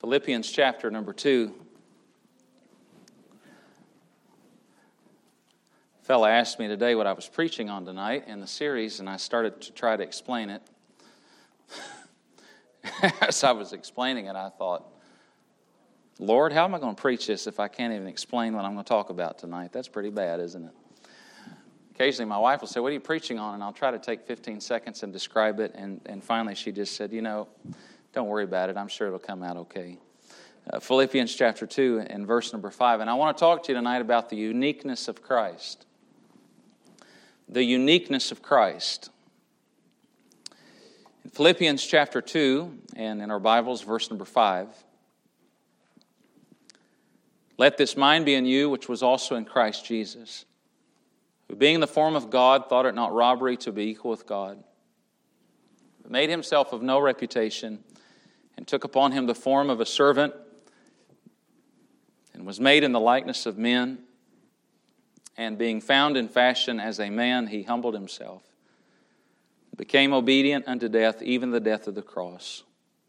Philippians chapter number 2. A fella asked me today what I was preaching on tonight in the series, and I started to try to explain it. As I was explaining it, I thought, Lord, how am I going to preach this if I can't even explain what I'm going to talk about tonight? That's pretty bad, isn't it? Occasionally my wife will say, what are you preaching on? And I'll try to take 15 seconds and describe it. And finally she just said, don't worry about it. I'm sure it'll come out okay. Philippians chapter 2 and verse number 5. And I want to talk to you tonight about the uniqueness of Christ. The uniqueness of Christ. In Philippians chapter 2, and in our Bibles, verse number 5. Let this mind be in you, which was also in Christ Jesus, who being in the form of God, thought it not robbery to be equal with God, but made himself of no reputation, and took upon him the form of a servant, and was made in the likeness of men. And being found in fashion as a man, he humbled himself, and became obedient unto death, even the death of the cross.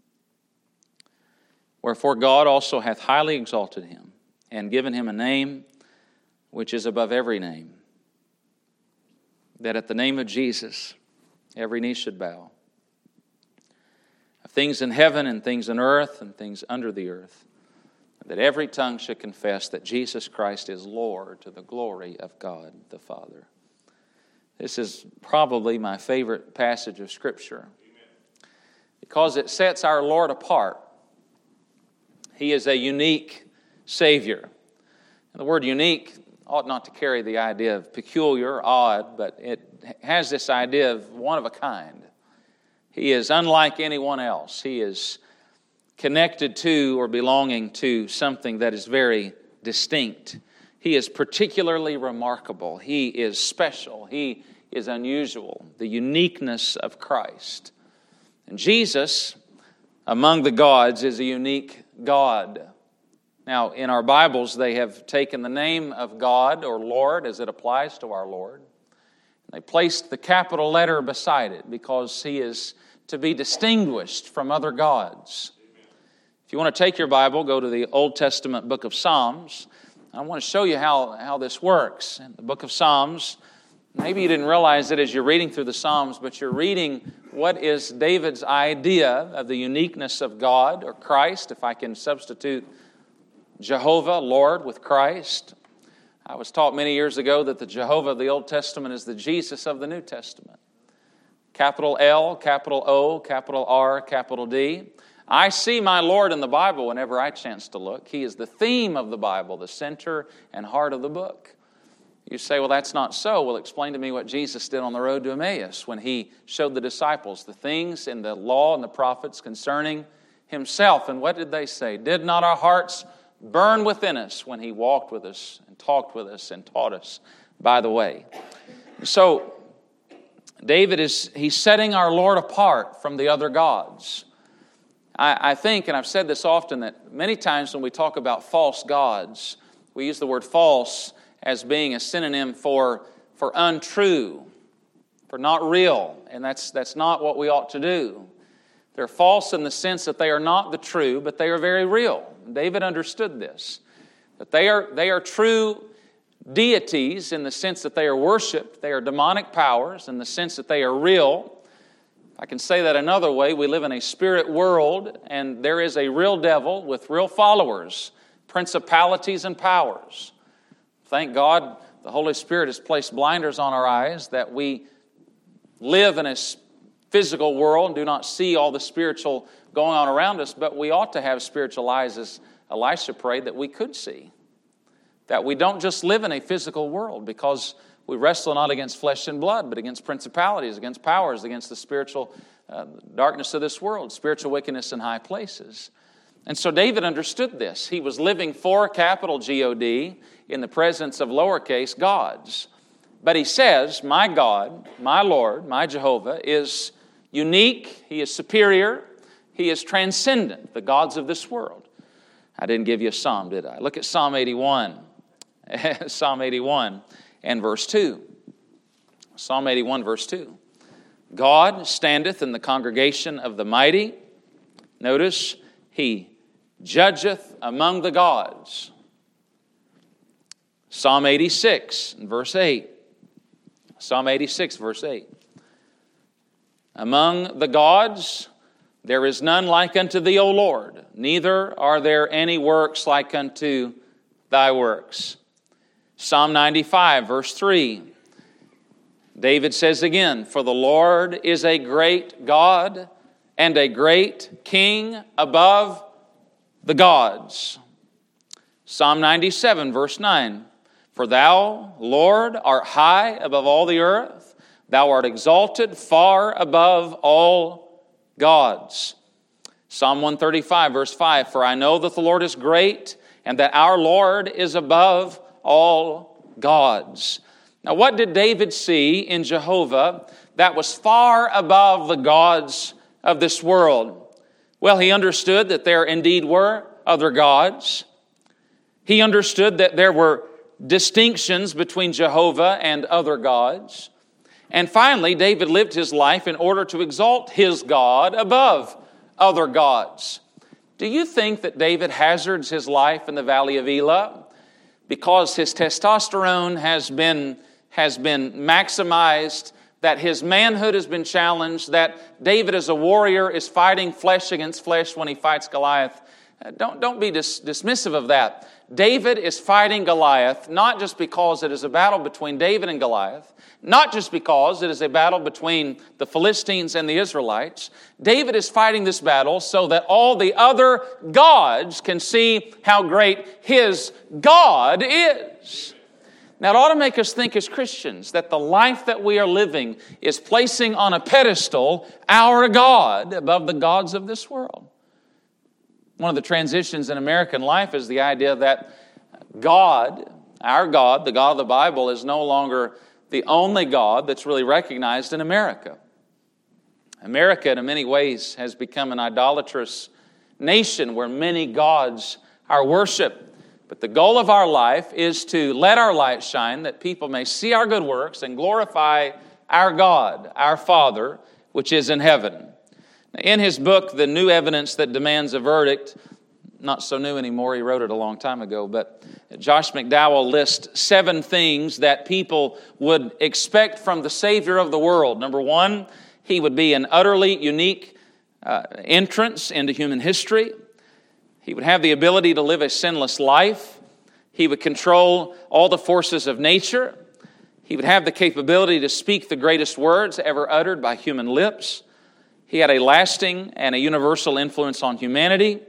Wherefore God also hath highly exalted him, and given him a name which is above every name, that at the name of Jesus every knee should bow, of things in heaven and things in earth and things under the earth, that every tongue should confess that Jesus Christ is Lord, to the glory of God the Father. This is probably my favorite passage of Scripture, because it sets our Lord apart. He is a unique Savior. And the word unique ought not to carry the idea of peculiar, odd, but it has this idea of one of a kind. He is unlike anyone else. He is connected to or belonging to something that is very distinct. He is particularly remarkable. He is special. He is unusual. The uniqueness of Christ. And Jesus, among the gods, is a unique God. Now, in our Bibles, they have taken the name of God or Lord as it applies to our Lord. They placed the capital letter beside it because He is to be distinguished from other gods. If you want to take your Bible, go to the Old Testament book of Psalms. I want to show you how this works. In the book of Psalms, maybe you didn't realize it as you're reading through the Psalms, but you're reading what is David's idea of the uniqueness of God or Christ, if I can substitute Jehovah, Lord, with Christ. I was taught many years ago that the Jehovah of the Old Testament is the Jesus of the New Testament. Capital L, capital O, capital R, capital D. I see my Lord in the Bible whenever I chance to look. He is the theme of the Bible, the center and heart of the book. You say, well, that's not so. Well, explain to me what Jesus did on the road to Emmaus when He showed the disciples the things in the law and the prophets concerning Himself. And what did they say? Did not our hearts burn within us when He walked with us and talked with us and taught us by the way? So David he's setting our Lord apart from the other gods. I think, and I've said this often, that many times when we talk about false gods, we use the word false as being a synonym for untrue, for not real, and that's not what we ought to do. They're false in the sense that they are not the true, but they are very real. David understood this, that they are true deities in the sense that they are worshipped. They are demonic powers in the sense that they are real. I can say that another way. We live in a spirit world, and there is a real devil with real followers, principalities and powers. Thank God the Holy Spirit has placed blinders on our eyes that we live in a physical world and do not see all the spiritual going on around us, but we ought to have spiritual eyes, as Elisha prayed, that we could see. That we don't just live in a physical world, because we wrestle not against flesh and blood, but against principalities, against powers, against the spiritual darkness of this world, spiritual wickedness in high places. And so David understood this. He was living for capital G-O-D in the presence of lowercase gods. But he says, my God, my Lord, my Jehovah is unique. He is superior. He is transcendent, the gods of this world. I didn't give you a psalm, did I? Look at Psalm 81. Psalm 81 and verse 2. Psalm 81, verse 2. God standeth in the congregation of the mighty. Notice, He judgeth among the gods. Psalm 86, verse 8. Psalm 86, verse 8. Among the gods there is none like unto thee, O Lord, neither are there any works like unto thy works. Psalm 95, verse 3. David says again, for the Lord is a great God and a great King above the gods. Psalm 97, verse 9. For thou, Lord, art high above all the earth. Thou art exalted far above all gods. Psalm 135, verse 5. For I know that the Lord is great, and that our Lord is above all gods. Now, what did David see in Jehovah that was far above the gods of this world? Well, he understood that there indeed were other gods. He understood that there were distinctions between Jehovah and other gods. And finally, David lived his life in order to exalt his God above other gods. Do you think that David hazards his life in the valley of Elah because his testosterone has been maximized, that his manhood has been challenged, that David as a warrior is fighting flesh against flesh when he fights Goliath? Don't be dismissive of that. David is fighting Goliath not just because it is a battle between David and Goliath, not just because it is a battle between the Philistines and the Israelites. David is fighting this battle so that all the other gods can see how great his God is. Now, it ought to make us think as Christians that the life that we are living is placing on a pedestal our God above the gods of this world. One of the transitions in American life is the idea that God, our God, the God of the Bible, is no longer the only God that's really recognized in America. America, in many ways, has become an idolatrous nation where many gods are worshiped. But the goal of our life is to let our light shine that people may see our good works and glorify our God, our Father, which is in heaven. In his book, The New Evidence That Demands a Verdict, not so new anymore, he wrote it a long time ago, but Josh McDowell lists 7 things that people would expect from the Savior of the world. Number 1, he would be an utterly unique entrance into human history. He would have the ability to live a sinless life. He would control all the forces of nature. He would have the capability to speak the greatest words ever uttered by human lips. He had a lasting and a universal influence on humanity.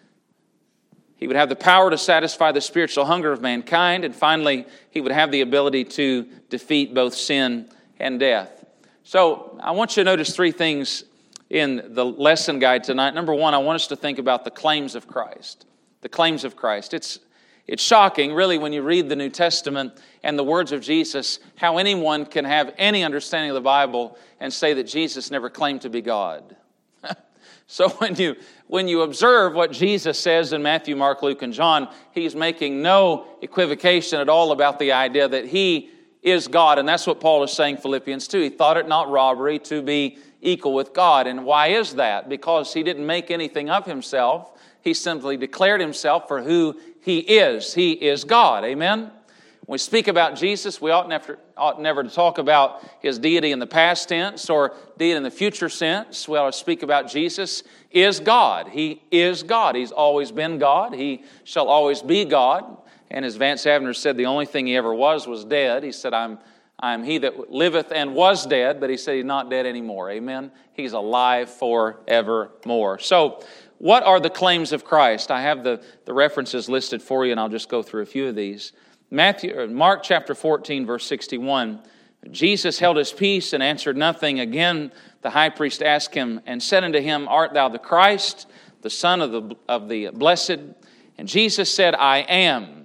He would have the power to satisfy the spiritual hunger of mankind. And finally, he would have the ability to defeat both sin and death. So I want you to notice 3 things in the lesson guide tonight. Number 1, I want us to think about the claims of Christ. The claims of Christ. It's shocking, really, when you read the New Testament and the words of Jesus, how anyone can have any understanding of the Bible and say that Jesus never claimed to be God. So when you observe what Jesus says in Matthew, Mark, Luke, and John, he's making no equivocation at all about the idea that he is God. And that's what Paul is saying in Philippians 2. He thought it not robbery to be equal with God. And why is that? Because he didn't make anything of himself. He simply declared himself for who he is. He is God. Amen? When we speak about Jesus, we ought never to talk about his deity in the past tense or deity in the future sense. We ought to speak about Jesus is God. He is God. He's always been God. He shall always be God. And as Vance Avner said, the only thing he ever was dead. He said, I'm he that liveth and was dead, but he said he's not dead anymore. Amen? He's alive forevermore. So, what are the claims of Christ? I have the references listed for you, and I'll just go through a few of these. Mark chapter 14, verse 61. Jesus held his peace and answered nothing. Again, the high priest asked him and said unto him, Art thou the Christ, the Son of the Blessed? And Jesus said, I am.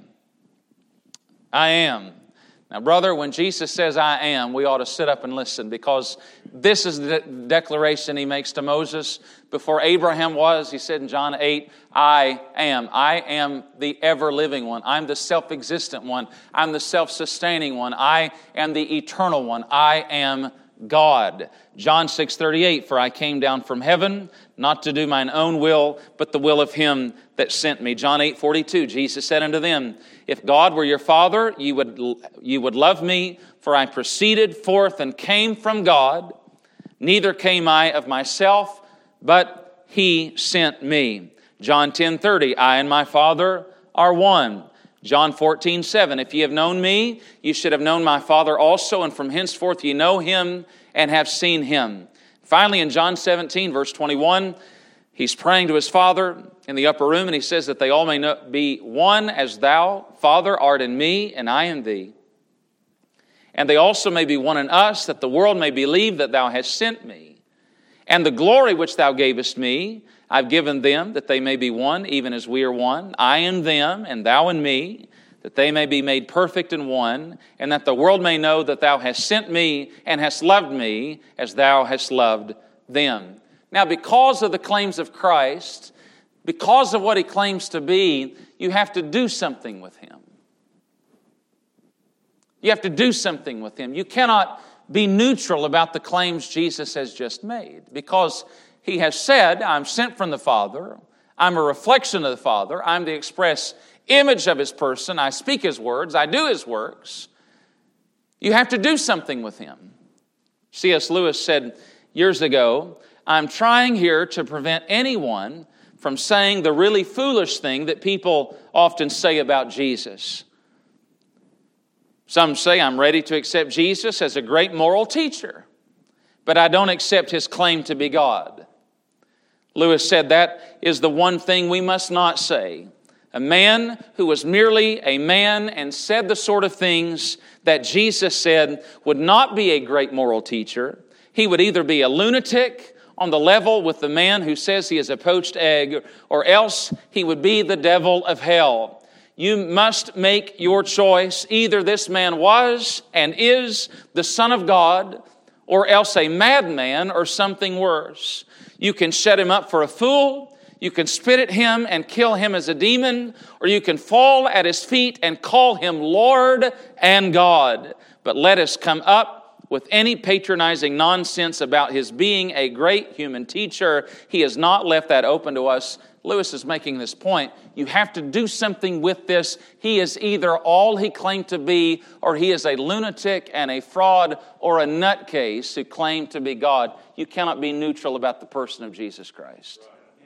I am. Now, brother, when Jesus says, I am, we ought to sit up and listen, because this is the declaration he makes to Moses. Before Abraham was, he said in John 8, I am. I am the ever-living one. I'm the self-existent one. I'm the self-sustaining one. I am the eternal one. I am God. John 6:38, for I came down from heaven, not to do mine own will, but the will of him that sent me. John 8:42, Jesus said unto them, if God were your Father, you would love me, for I proceeded forth and came from God. Neither came I of myself, but he sent me. John 10:30, I and my Father are one. John 14:7, if ye have known me, you should have known my Father also, and from henceforth ye know him and have seen him. Finally, in John 17, verse 21, he's praying to his Father in the upper room, and he says that they all may be one as thou, Father, art in me, and I in thee. And they also may be one in us, that the world may believe that thou hast sent me. And the glory which thou gavest me, I've given them, that they may be one, even as we are one, I in them, and thou in me, that they may be made perfect in one, and that the world may know that thou hast sent me, and hast loved me, as thou hast loved them. Now, because of the claims of Christ, because of what he claims to be, you have to do something with him. You have to do something with him. You cannot be neutral about the claims Jesus has just made, because he has said, I'm sent from the Father, I'm a reflection of the Father, I'm the express image of his person, I speak his words, I do his works. You have to do something with him. C.S. Lewis said years ago, I'm trying here to prevent anyone from saying the really foolish thing that people often say about Jesus. Some say, I'm ready to accept Jesus as a great moral teacher, but I don't accept his claim to be God. Lewis said that is the one thing we must not say. A man who was merely a man and said the sort of things that Jesus said would not be a great moral teacher. He would either be a lunatic on the level with the man who says he is a poached egg, or else he would be the devil of hell. You must make your choice. Either this man was and is the Son of God, or else a madman or something worse. You can shut him up for a fool, you can spit at him and kill him as a demon, or you can fall at his feet and call him Lord and God. But let us come up with any patronizing nonsense about his being a great human teacher. He has not left that open to us. Lewis is making this point. You have to do something with this. He is either all he claimed to be, or he is a lunatic and a fraud or a nutcase who claimed to be God. You cannot be neutral about the person of Jesus Christ.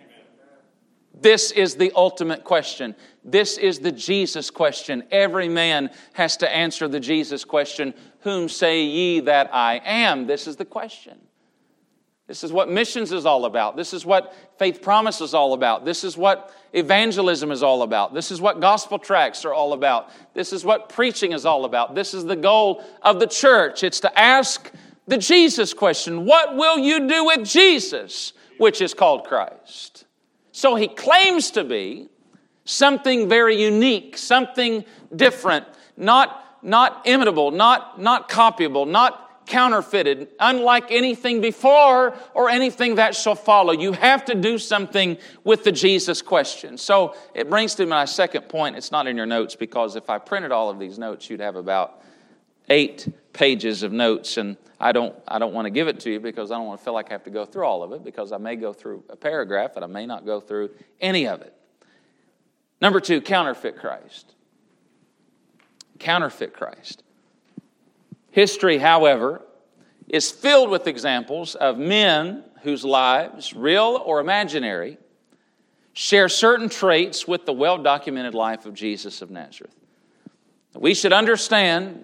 This is the ultimate question. This is the Jesus question. Every man has to answer the Jesus question. Whom say ye that I am? This is the question. This is what missions is all about. This is what Faith Promise is all about. This is what evangelism is all about. This is what gospel tracts are all about. This is what preaching is all about. This is the goal of the church. It's to ask the Jesus question. What will you do with Jesus, which is called Christ? So he claims to be something very unique, something different, not imitable, not copyable, not counterfeited, unlike anything before or anything that shall follow. You have to do something with the Jesus question. So it brings to my second point. It's not in your notes, because if I printed all of these notes, you'd have about 8 pages of notes, and I don't want to give it to you because I don't want to feel like I have to go through all of it, because I may go through a paragraph and I may not go through any of it. Number 2, counterfeit Christ. Counterfeit Christ. History, however, is filled with examples of men whose lives, real or imaginary, share certain traits with the well-documented life of Jesus of Nazareth. We should understand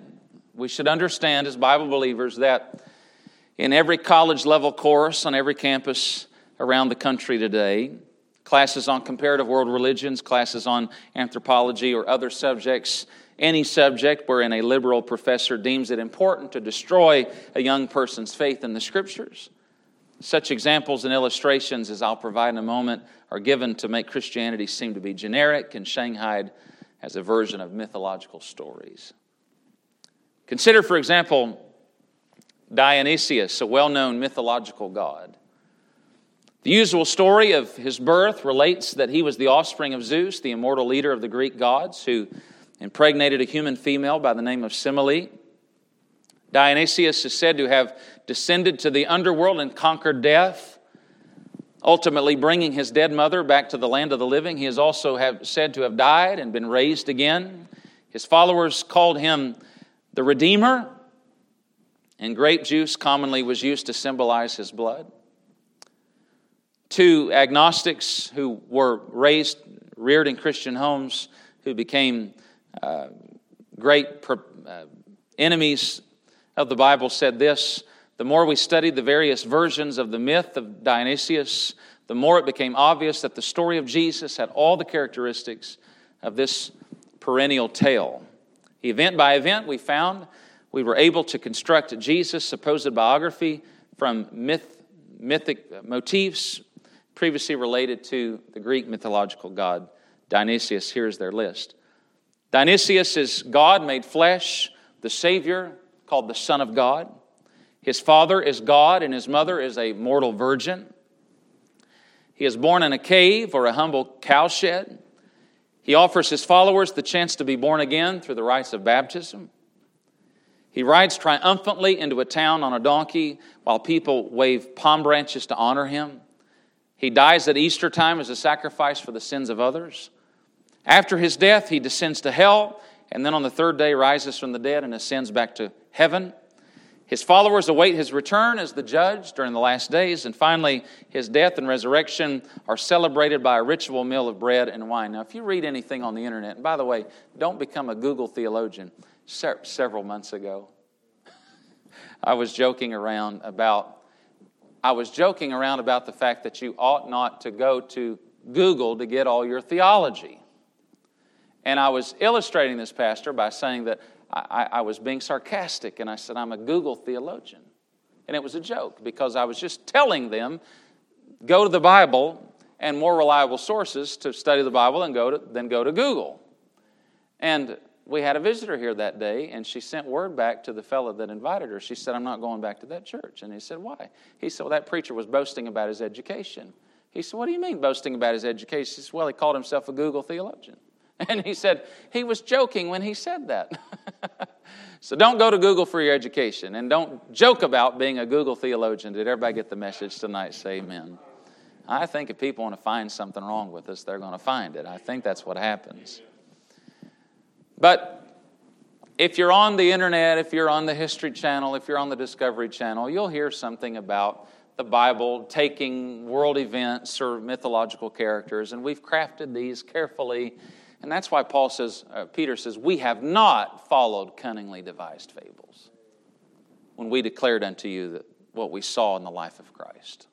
as Bible believers that in every college level course on every campus around the country today, classes on comparative world religions, classes on anthropology or other subjects, any subject wherein a liberal professor deems it important to destroy a young person's faith in the Scriptures. Such examples and illustrations as I'll provide in a moment are given to make Christianity seem to be generic and shanghaied as a version of mythological stories. Consider, for example, Dionysius, a well-known mythological god. The usual story of his birth relates that he was the offspring of Zeus, the immortal leader of the Greek gods, who impregnated a human female by the name of Semele. Dionysius is said to have descended to the underworld and conquered death, ultimately bringing his dead mother back to the land of the living. He is also said to have died and been raised again. His followers called him the Redeemer, and grape juice commonly was used to symbolize his blood. Two agnostics who were reared in Christian homes, who became great enemies of the Bible, said this: the more we studied the various versions of the myth of Dionysius, the more it became obvious that the story of Jesus had all the characteristics of this perennial tale. Event by event, we were able to construct Jesus' supposed biography from mythic motifs previously related to the Greek mythological god Dionysius. Here's their list. Dionysius is God made flesh, the Savior, called the Son of God. His father is God, and his mother is a mortal virgin. He is born in a cave or a humble cowshed. He offers his followers the chance to be born again through the rites of baptism. He rides triumphantly into a town on a donkey while people wave palm branches to honor him. He dies at Easter time as a sacrifice for the sins of others. After his death, he descends to hell, and then on the third day rises from the dead and ascends back to heaven. His followers await his return as the judge during the last days, and finally, his death and resurrection are celebrated by a ritual meal of bread and wine. Now, if you read anything on the internet, and by the way, don't become a Google theologian. Several months ago, I was joking around about the fact that you ought not to go to Google to get all your theology. And I was illustrating this, Pastor, by saying that I was being sarcastic, and I said, I'm a Google theologian. And it was a joke, because I was just telling them, go to the Bible and more reliable sources to study the Bible than go to Google. And we had a visitor here that day, and she sent word back to the fellow that invited her. She said, I'm not going back to that church. And he said, why? He said, well, that preacher was boasting about his education. He said, what do you mean boasting about his education? He said, well, he called himself a Google theologian. And he said, he was joking when he said that. So don't go to Google for your education, and don't joke about being a Google theologian. Did everybody get the message tonight? Say amen. I think if people want to find something wrong with us, they're going to find it. I think that's what happens. But if you're on the internet, if you're on the History Channel, if you're on the Discovery Channel, you'll hear something about the Bible taking world events or mythological characters, and we've crafted these carefully. And that's why Peter says, we have not followed cunningly devised fables when we declared unto you what we saw in the life of Christ.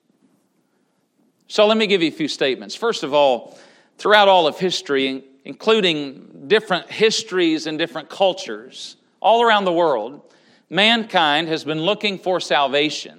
So let me give you a few statements. First of all, throughout all of history, including different histories and different cultures all around the world, mankind has been looking for salvation.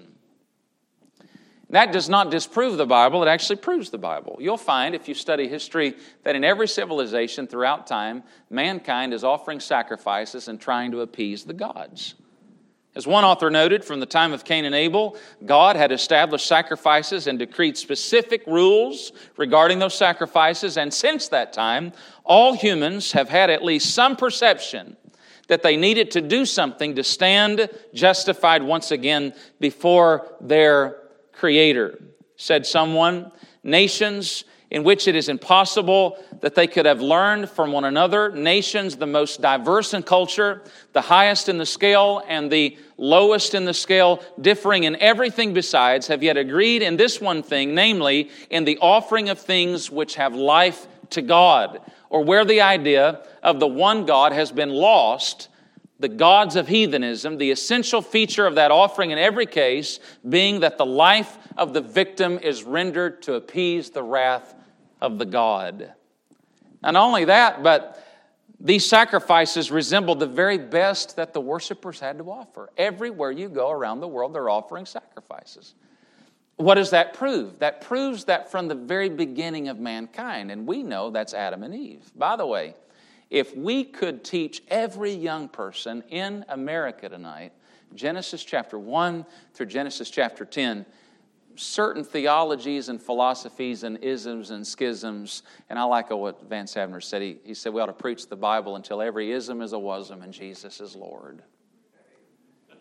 That does not disprove the Bible, it actually proves the Bible. You'll find, if you study history, that in every civilization throughout time, mankind is offering sacrifices and trying to appease the gods. As one author noted, from the time of Cain and Abel, God had established sacrifices and decreed specific rules regarding those sacrifices, and since that time, all humans have had at least some perception that they needed to do something to stand justified once again before their Creator. Said someone, nations in which it is impossible that they could have learned from one another, nations the most diverse in culture, the highest in the scale and the lowest in the scale, differing in everything besides, have yet agreed in this one thing, namely in the offering of things which have life to God, or where the idea of the one God has been lost, the gods of heathenism, the essential feature of that offering in every case being that the life of the victim is rendered to appease the wrath of the God. Not only that, but these sacrifices resembled the very best that the worshipers had to offer. Everywhere you go around the world, they're offering sacrifices. What does that prove? That proves that from the very beginning of mankind, and we know that's Adam and Eve. By the way, if we could teach every young person in America tonight, Genesis chapter 1 through Genesis chapter 10, certain theologies and philosophies and isms and schisms, and I like what Vance Havner said. He said we ought to preach the Bible until every ism is a wasm and Jesus is Lord.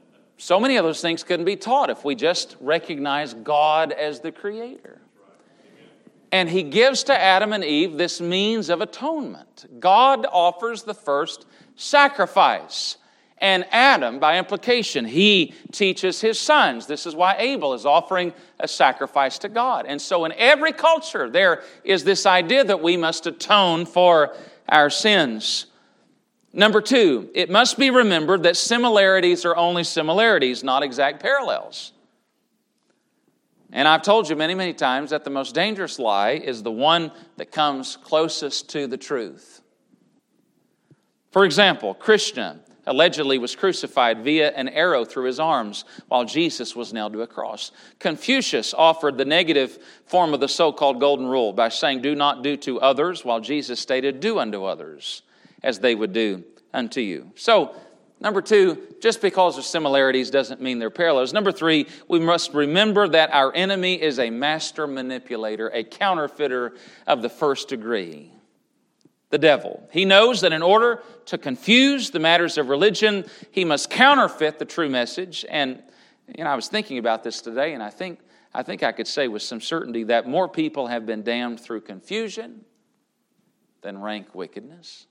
So many of those things couldn't be taught if we just recognize God as the Creator. And He gives to Adam and Eve this means of atonement. God offers the first sacrifice. And Adam, by implication, he teaches his sons. This is why Abel is offering a sacrifice to God. And so in every culture, there is this idea that we must atone for our sins. Number two, it must be remembered that similarities are only similarities, not exact parallels. And I've told you many, many times that the most dangerous lie is the one that comes closest to the truth. For example, Krishna allegedly was crucified via an arrow through his arms while Jesus was nailed to a cross. Confucius offered the negative form of the so-called golden rule by saying, do not do to others, while Jesus stated, do unto others as they would do unto you. So, number two, just because of similarities doesn't mean they're parallels. Number three, we must remember that our enemy is a master manipulator, a counterfeiter of the first degree. The devil. He knows that in order to confuse the matters of religion, he must counterfeit the true message. And I was thinking about this today, and I think I could say with some certainty that more people have been damned through confusion than rank wickedness.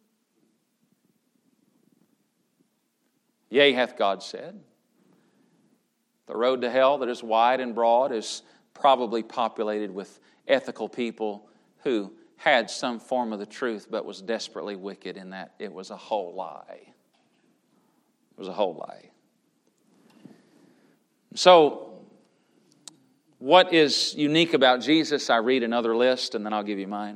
Yea, hath God said. The road to hell that is wide and broad is probably populated with ethical people who had some form of the truth but was desperately wicked in that it was a whole lie. It was a whole lie. So, what is unique about Jesus? I read another list and then I'll give you mine.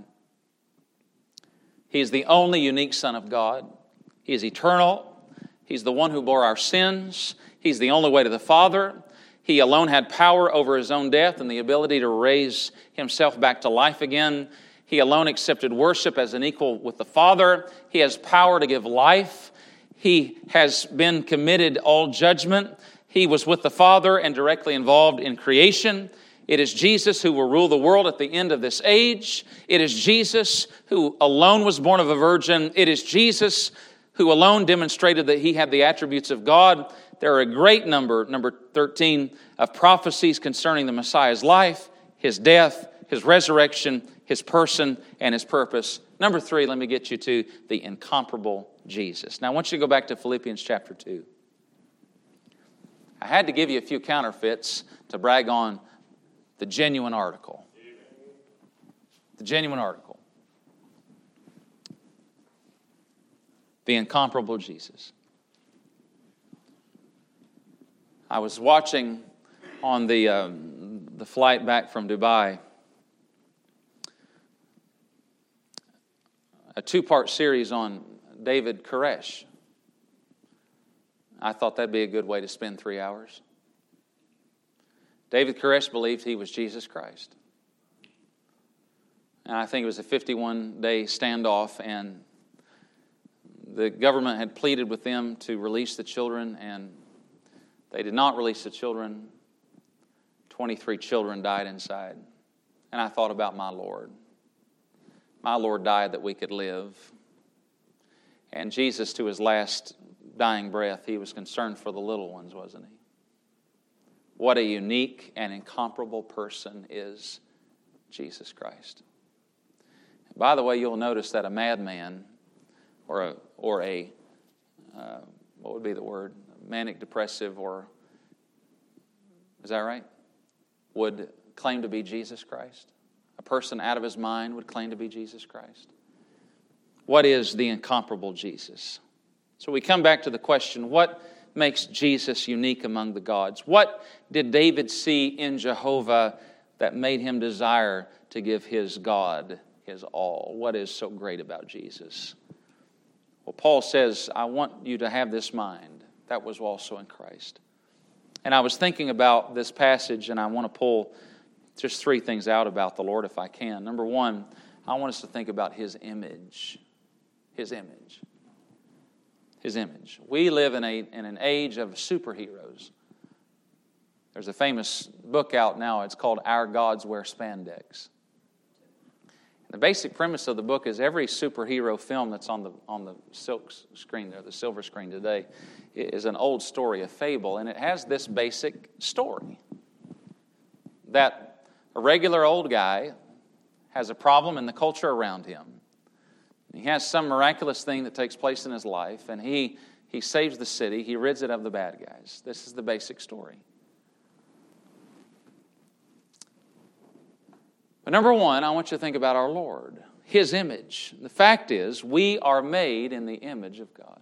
He is the only unique Son of God. He is eternal. He's the one who bore our sins. He's the only way to the Father. He alone had power over His own death and the ability to raise Himself back to life again. He alone accepted worship as an equal with the Father. He has power to give life. He has been committed all judgment. He was with the Father and directly involved in creation. It is Jesus who will rule the world at the end of this age. It is Jesus who alone was born of a virgin. It is Jesus who alone demonstrated that He had the attributes of God. There are a great number 13, of prophecies concerning the Messiah's life, His death, His resurrection, His person, and His purpose. Number 3, let me get you to the incomparable Jesus. Now I want you to go back to Philippians chapter 2. I had to give you a few counterfeits to brag on the genuine article. The genuine article. The incomparable Jesus. I was watching on the flight back from Dubai a 2-part series on David Koresh. I thought that'd be a good way to spend 3 hours. David Koresh believed he was Jesus Christ. And I think it was a 51-day standoff, and the government had pleaded with them to release the children, and they did not release the children. 23 children died inside. And I thought about my Lord. My Lord died that we could live. And Jesus, to His last dying breath, He was concerned for the little ones, wasn't He? What a unique and incomparable person is Jesus Christ. And by the way, you'll notice that a madman or a what would be the word? Manic depressive, or is that right? Would claim to be Jesus Christ. A person out of his mind would claim to be Jesus Christ. What is the incomparable Jesus? So we come back to the question, what makes Jesus unique among the gods? What did David see in Jehovah that made him desire to give his God his all? What is so great about Jesus? Well, Paul says, I want you to have this mind that was also in Christ. And I was thinking about this passage, and I want to pull just 3 things out about the Lord if I can. Number 1, I want us to think about His image. His image. His image. We live in an age of superheroes. There's a famous book out now. It's called Our Gods Wear Spandex. The basic premise of the book is every superhero film that's on the silk screen there, the silver screen today, is an old story, a fable, and it has this basic story. That a regular old guy has a problem in the culture around him. He has some miraculous thing that takes place in his life, and he saves the city, he rids it of the bad guys. This is the basic story. But number one, I want you to think about our Lord, His image. The fact is, we are made in the image of God.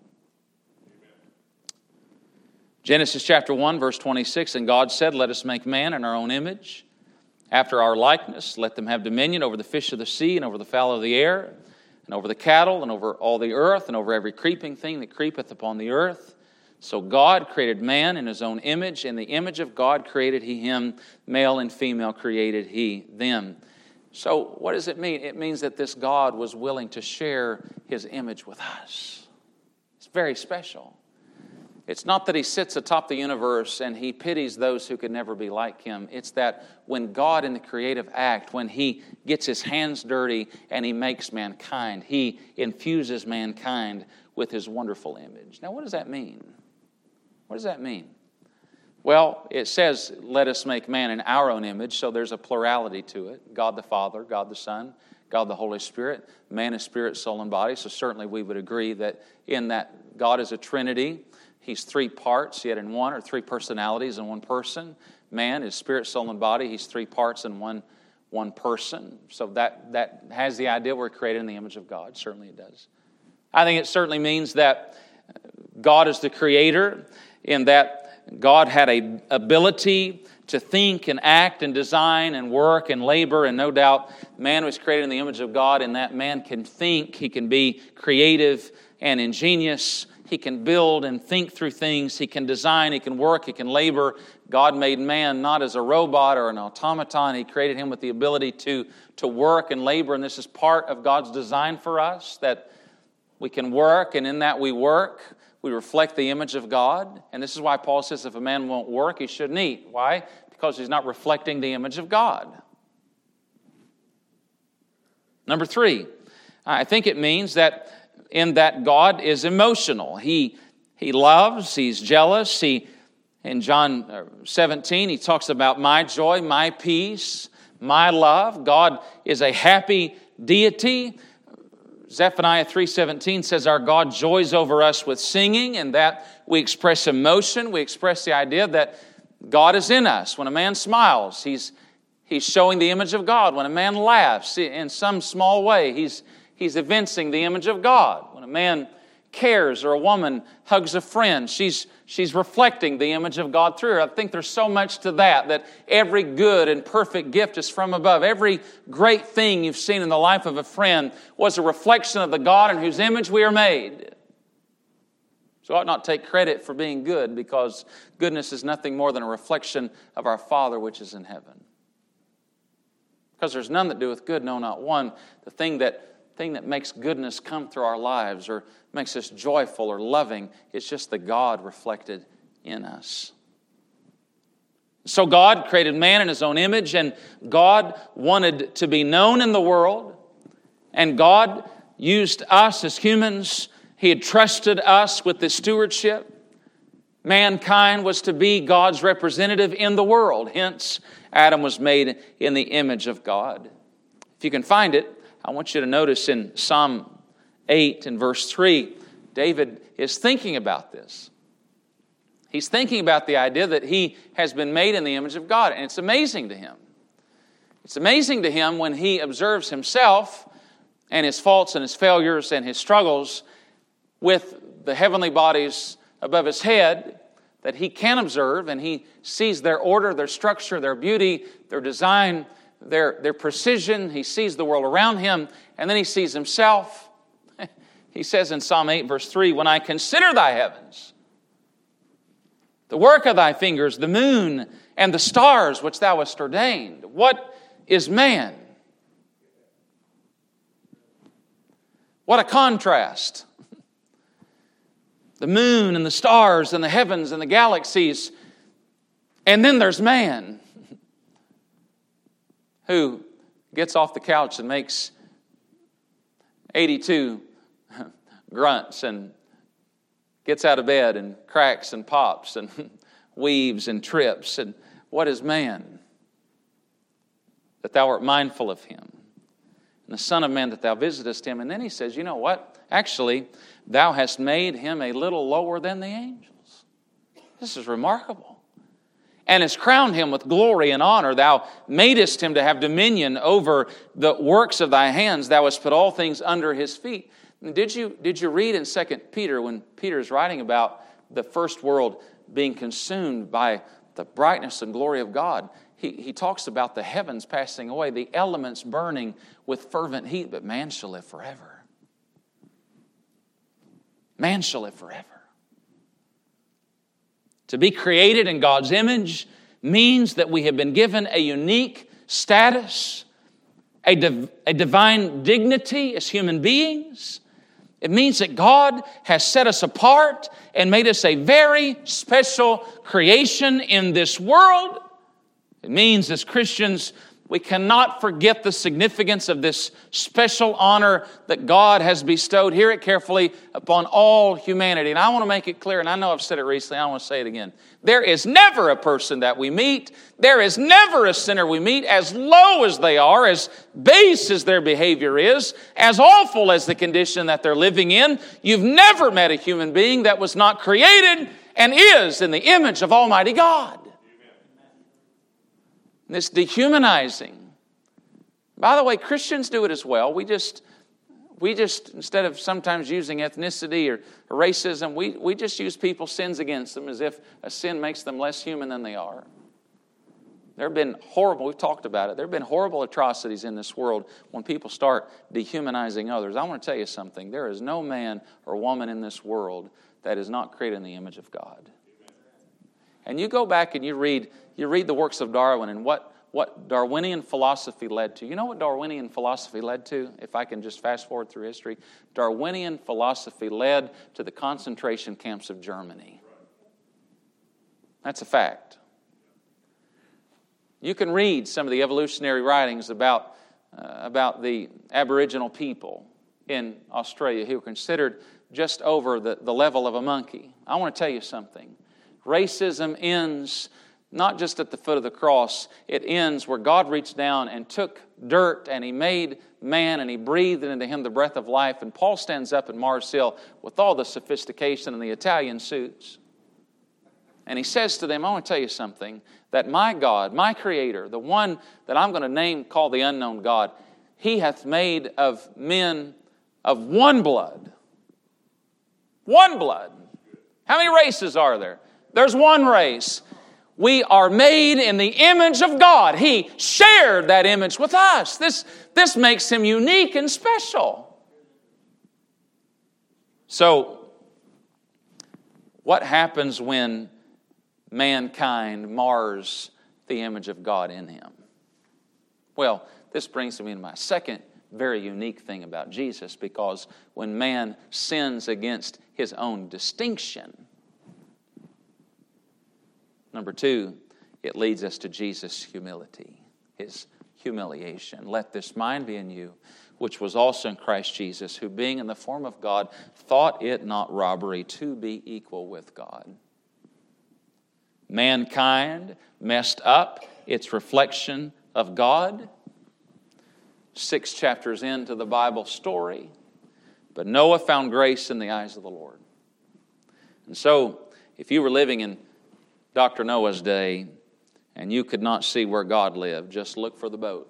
Genesis chapter 1, verse 26, and God said, let us make man in our own image, after our likeness. Let them have dominion over the fish of the sea, and over the fowl of the air, and over the cattle, and over all the earth, and over every creeping thing that creepeth upon the earth. So God created man in His own image. In the image of God created He him, male and female created He them. So what does it mean? It means that this God was willing to share His image with us. It's very special. It's not that He sits atop the universe and He pities those who could never be like Him. It's that when God in the creative act, when He gets His hands dirty and He makes mankind, He infuses mankind with His wonderful image. Now what does that mean? What does that mean? Well, it says, let us make man in our own image, so there's a plurality to it. God the Father, God the Son, God the Holy Spirit. Man is spirit, soul, and body, so certainly we would agree that in that God is a Trinity. He's three parts, yet in one, or three personalities in one person. Man is spirit, soul, and body. He's three parts in one person. So that has the idea we're created in the image of God. Certainly it does. I think it certainly means that God is the creator, in that God had an ability to think and act and design and work and labor, and no doubt man was created in the image of God, and that man can think, he can be creative and ingenious, he can build and think through things, he can design, he can work, he can labor. God made man not as a robot or an automaton. He created him with the ability to work and labor, and this is part of God's design for us, that we can work, and in that we work, we reflect the image of God. And this is why Paul says if a man won't work, he shouldn't eat. Why? Because he's not reflecting the image of God. Number three, I think it means that in that God is emotional. He loves, He's jealous. In John 17, He talks about my joy, my peace, my love. God is a happy deity. Zephaniah 3:17 says our God joys over us with singing, and that we express emotion. We express the idea that God is in us. When a man smiles, he's showing the image of God. When a man laughs in some small way, he's evincing the image of God. When a man cares or a woman hugs a friend, she's reflecting the image of God through her. I think there's so much to that every good and perfect gift is from above. Every great thing you've seen in the life of a friend was a reflection of the God in whose image we are made. So I ought not take credit for being good, because goodness is nothing more than a reflection of our Father which is in heaven. Because there's none that doeth good, no, not one. The thing that makes goodness come through our lives or makes us joyful or loving, it's just the God reflected in us. So God created man in His own image, and God wanted to be known in the world, and God used us as humans. He had trusted us with this stewardship. Mankind was to be God's representative in the world. Hence, Adam was made in the image of God. If you can find it, I want you to notice in Psalm 8 and verse 3, David is thinking about this. He's thinking about the idea that he has been made in the image of God, and it's amazing to him. It's amazing to him when he observes himself and his faults and his failures and his struggles with the heavenly bodies above his head, that he can observe, and he sees their order, their structure, their beauty, their design, their precision. He sees the world around him, and then he sees himself. He says in Psalm 8, verse 3, when I consider thy heavens, the work of thy fingers, the moon and the stars which thou hast ordained, what is man? What a contrast. The moon and the stars and the heavens and the galaxies. And then there's man, who gets off the couch and makes 82 grunts and gets out of bed and cracks and pops and weaves and trips. And what is man? That thou art mindful of him. And the Son of Man that thou visitest him. And then he says, you know what? Actually, thou hast made him a little lower than the angels. This is remarkable. And hast crowned him with glory and honor. Thou madest him to have dominion over the works of thy hands. Thou hast put all things under his feet. And did you read in 2 Peter when Peter is writing about the first world being consumed by the brightness and glory of God? He talks about the heavens passing away, the elements burning with fervent heat, but man shall live forever. Man shall live forever. To be created in God's image means that we have been given a unique status, a divine dignity as human beings. It means that God has set us apart and made us a very special creation in this world. It means as Christians, we cannot forget the significance of this special honor that God has bestowed, hear it carefully, upon all humanity. And I want to make it clear, and I know I've said it recently, I want to say it again. There is never a person that we meet, there is never a sinner we meet, as low as they are, as base as their behavior is, as awful as the condition that they're living in. You've never met a human being that was not created and is in the image of Almighty God. This dehumanizing. By the way, Christians do it as well. We just instead of sometimes using ethnicity or racism, we just use people's sins against them as if a sin makes them less human than they are. There have been horrible, we've talked about it, there have been horrible atrocities in this world when people start dehumanizing others. I want to tell you something. There is no man or woman in this world that is not created in the image of God. And you go back and you read the works of Darwin and what Darwinian philosophy led to. You know what Darwinian philosophy led to? If I can just fast forward through history. Darwinian philosophy led to the concentration camps of Germany. That's a fact. You can read some of the evolutionary writings about the Aboriginal people in Australia who are considered just over the level of a monkey. I want to tell you something. Racism ends not just at the foot of the cross. It ends where God reached down and took dirt and He made man and He breathed into him the breath of life. And Paul stands up at Mars Hill with all the sophistication and the Italian suits. And he says to them, I want to tell you something, that my God, my Creator, the one that I'm going to call the unknown God, He hath made of men of one blood. One blood. How many races are there? There's one race. We are made in the image of God. He shared that image with us. This makes Him unique and special. So, what happens when mankind mars the image of God in him? Well, this brings me to my second very unique thing about Jesus, because when man sins against his own distinction, number two, it leads us to Jesus' humility, His humiliation. Let this mind be in you, which was also in Christ Jesus, who being in the form of God, thought it not robbery to be equal with God. Mankind messed up its reflection of God. 6 chapters into the Bible story. But Noah found grace in the eyes of the Lord. And so, if you were living in Dr. Noah's day and you could not see where God lived, just look for the boat.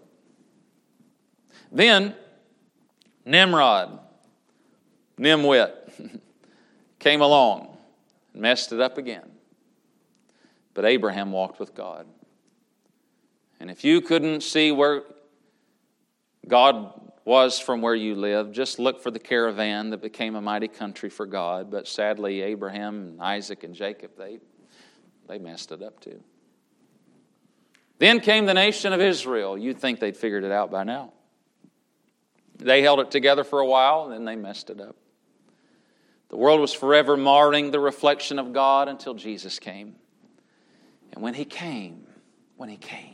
Then, Nimrod, Nimwit, came along and messed it up again. But Abraham walked with God. And if you couldn't see where God was from where you lived, just look for the caravan that became a mighty country for God. But sadly, Abraham and Isaac and Jacob, they messed it up too. Then came the nation of Israel. You'd think they'd figured it out by now. They held it together for a while, and then they messed it up. The world was forever marring the reflection of God until Jesus came. And when He came,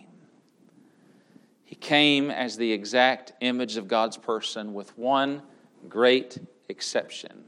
He came as the exact image of God's person with one great exception.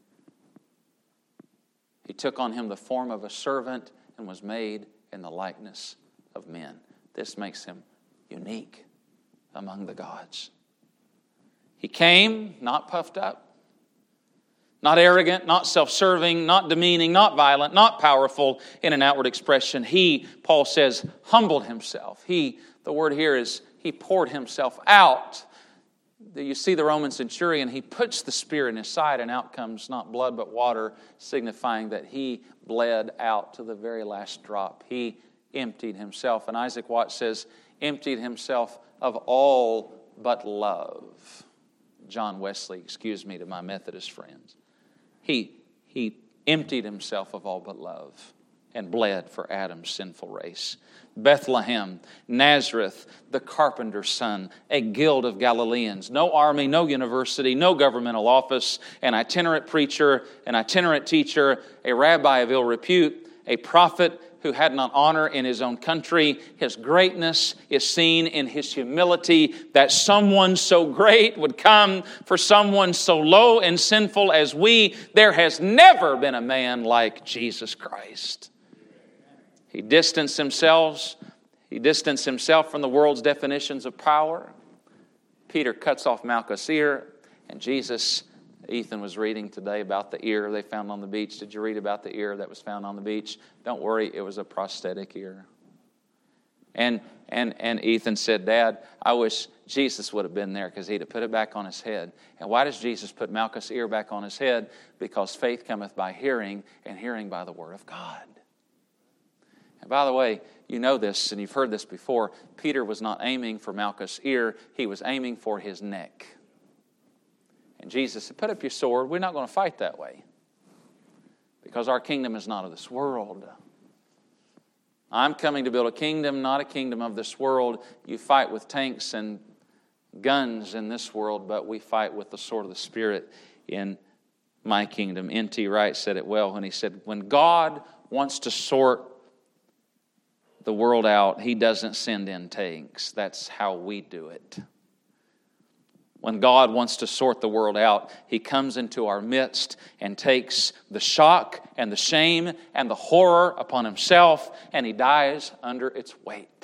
He took on him the form of a servant and was made in the likeness of men. This makes him unique among the gods. He came not puffed up, not arrogant, not self-serving, not demeaning, not violent, not powerful in an outward expression. He, Paul says, humbled himself. The word here is he poured himself out. You see the Roman centurion, he puts the spear in his side and out comes not blood but water, signifying that he bled out to the very last drop. He emptied himself. And Isaac Watts says, emptied himself of all but love. John Wesley, excuse me to my Methodist friends. He emptied himself of all but love and bled for Adam's sinful race. Bethlehem, Nazareth, the carpenter's son, a guild of Galileans, no army, no university, no governmental office, an itinerant preacher, an itinerant teacher, a rabbi of ill repute, a prophet who had not honor in his own country. His greatness is seen in his humility, that someone so great would come for someone so low and sinful as we. There has never been a man like Jesus Christ. He distanced himself from the world's definitions of power. Peter cuts off Malchus' ear, and Jesus, Ethan was reading today about the ear they found on the beach. Did you read about the ear that was found on the beach? Don't worry, it was a prosthetic ear. And Ethan said, Dad, I wish Jesus would have been there because he'd have put it back on his head. And why does Jesus put Malchus' ear back on his head? Because faith cometh by hearing, and hearing by the word of God. And by the way, you know this, and you've heard this before. Peter was not aiming for Malchus' ear. He was aiming for his neck. And Jesus said, put up your sword. We're not going to fight that way. Because our kingdom is not of this world. I'm coming to build a kingdom, not a kingdom of this world. You fight with tanks and guns in this world, but we fight with the sword of the Spirit in my kingdom. N.T. Wright said it well when he said, when God wants to sort the world out, He doesn't send in tanks. That's how we do it. When God wants to sort the world out, He comes into our midst and takes the shock and the shame and the horror upon Himself, and He dies under its weight.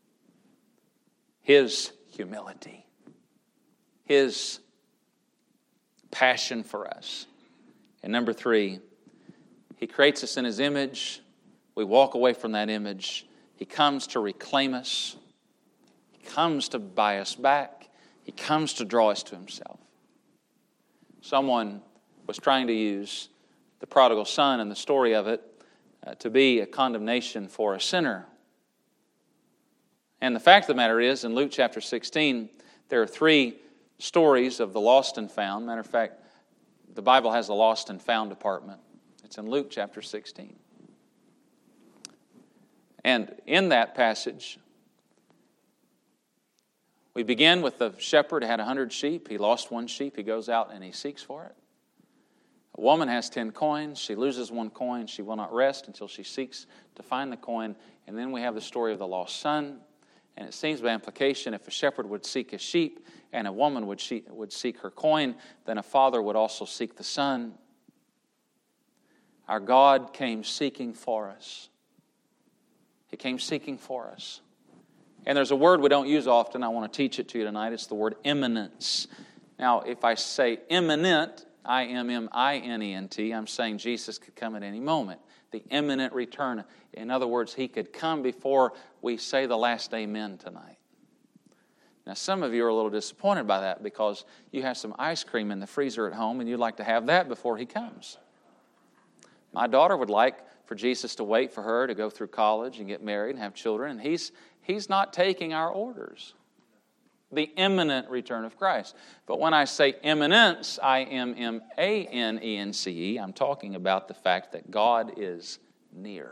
His humility, His passion for us. And number 3, He creates us in His image. We walk away from that image. He comes to reclaim us. He comes to buy us back. He comes to draw us to Himself. Someone was trying to use the prodigal son and the story of it to be a condemnation for a sinner. And the fact of the matter is, in Luke chapter 16, there are 3 stories of the lost and found. Matter of fact, the Bible has the lost and found department. It's in Luke chapter 16. And in that passage, we begin with the shepherd who had 100 sheep. He lost 1 sheep. He goes out and he seeks for it. A woman has 10 coins. She loses 1 coin. She will not rest until she seeks to find the coin. And then we have the story of the lost son. And it seems by implication, if a shepherd would seek his sheep and a woman would seek her coin, then a father would also seek the son. Our God came seeking for us. He came seeking for us. And there's a word we don't use often. I want to teach it to you tonight. It's the word imminence. Now, if I say imminent, I-M-M-I-N-E-N-T, I'm saying Jesus could come at any moment. The imminent return. In other words, He could come before we say the last amen tonight. Now, some of you are a little disappointed by that because you have some ice cream in the freezer at home and you'd like to have that before He comes. My daughter would like for Jesus to wait for her to go through college and get married and have children, and He's not taking our orders. The imminent return of Christ. But when I say imminence, I-M-M-A-N-E-N-C-E, I'm talking about the fact that God is near.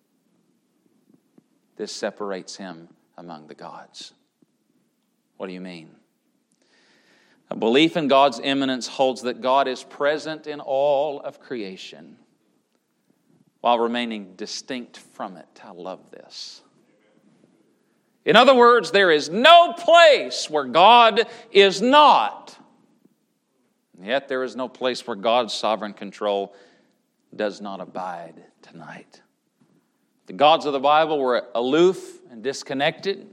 This separates Him among the gods. What do you mean? A belief in God's imminence holds that God is present in all of creation while remaining distinct from it. I love this. In other words, there is no place where God is not. Yet there is no place where God's sovereign control does not abide tonight. The gods of the Bible were aloof and disconnected.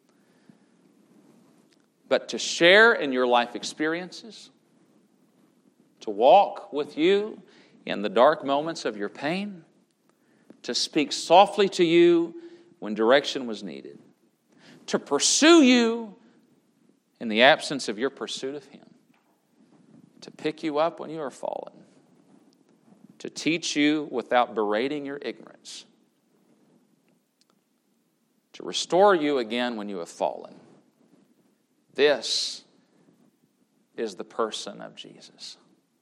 But to share in your life experiences, to walk with you in the dark moments of your pain, to speak softly to you when direction was needed, to pursue you in the absence of your pursuit of Him, to pick you up when you are fallen, to teach you without berating your ignorance, to restore you again when you have fallen. This is the person of Jesus.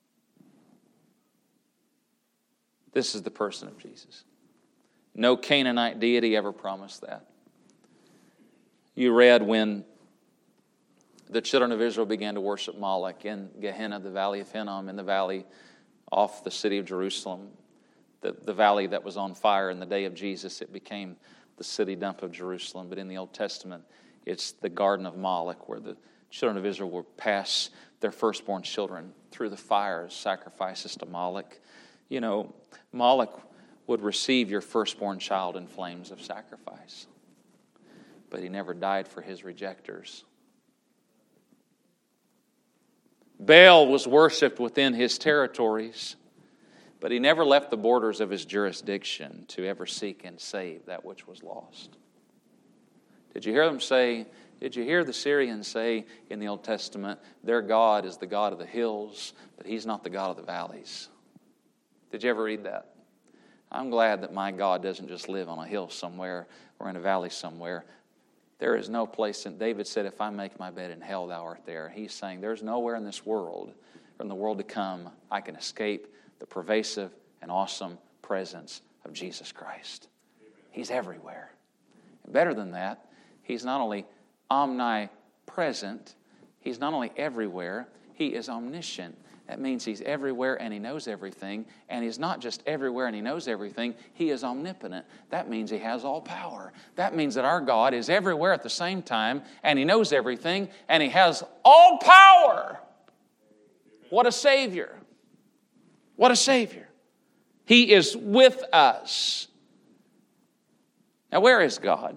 This is the person of Jesus. No Canaanite deity ever promised that. You read when the children of Israel began to worship Moloch in Gehenna, the valley of Hinnom, in the valley off the city of Jerusalem, the valley that was on fire in the day of Jesus. It became the city dump of Jerusalem. But in the Old Testament, it's the garden of Moloch, where the children of Israel would pass their firstborn children through the fire as sacrifices to Moloch. You know, Moloch would receive your firstborn child in flames of sacrifice. But he never died for his rejectors. Baal was worshipped within his territories, but he never left the borders of his jurisdiction to ever seek and save that which was lost. Did you hear the Syrians say in the Old Testament, their God is the God of the hills, but He's not the God of the valleys? Did you ever read that? I'm glad that my God doesn't just live on a hill somewhere or in a valley somewhere. There is no place, and David said, if I make my bed in hell, thou art there. He's saying there's nowhere in this world or in the world to come I can escape the pervasive and awesome presence of Jesus Christ. He's everywhere. And better than that, He's not only omnipresent, He's not only everywhere, He is omniscient. That means He's everywhere and He knows everything. And He's not just everywhere and He knows everything, He is omnipotent. That means He has all power. That means that our God is everywhere at the same time, and He knows everything, and He has all power. What a Savior. What a Savior. He is with us. Now, where is God?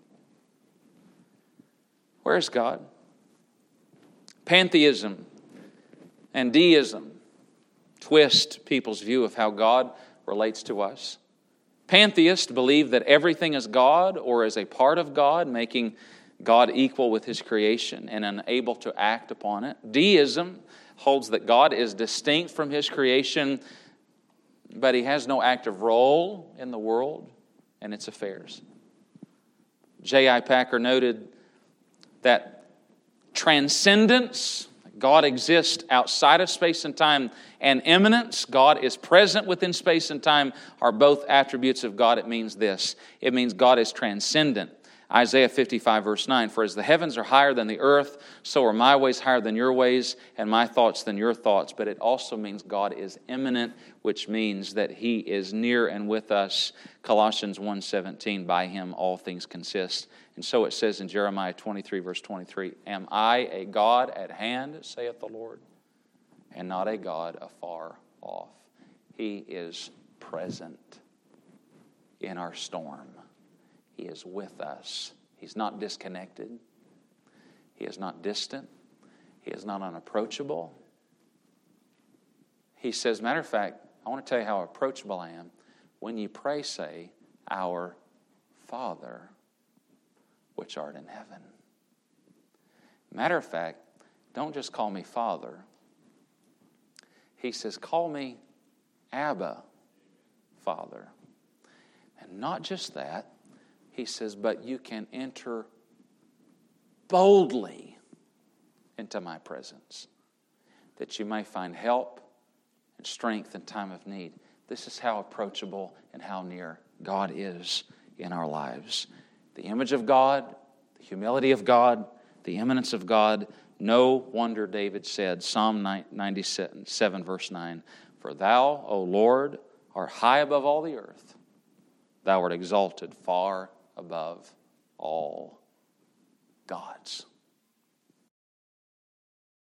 Where is God? Pantheism and deism twist people's view of how God relates to us. Pantheists believe that everything is God or is a part of God, making God equal with His creation and unable to act upon it. Deism holds that God is distinct from His creation, but He has no active role in the world and its affairs. J.I. Packer noted that transcendence, God exists outside of space and time, and immanence, God is present within space and time, are both attributes of God. It means this. It means God is transcendent. Isaiah 55 verse 9, for as the heavens are higher than the earth, so are my ways higher than your ways, and my thoughts than your thoughts. But it also means God is immanent, which means that He is near and with us. Colossians 1:17, by Him all things consist. And so it says in Jeremiah 23 verse 23, am I a God at hand, saith the Lord, and not a God afar off? He is present in our storm. He is with us. He's not disconnected. He is not distant. He is not unapproachable. He says, matter of fact, I want to tell you how approachable I am. When you pray, say, our Father, which art in heaven. Matter of fact, don't just call me Father. He says, call me Abba, Father. And not just that, He says, but you can enter boldly into my presence, that you may find help and strength in time of need. This is how approachable and how near God is in our lives. The image of God, the humility of God, the immanence of God. No wonder David said, Psalm 97 verse 9, for thou, O Lord, art high above all the earth. Thou art exalted far above all gods.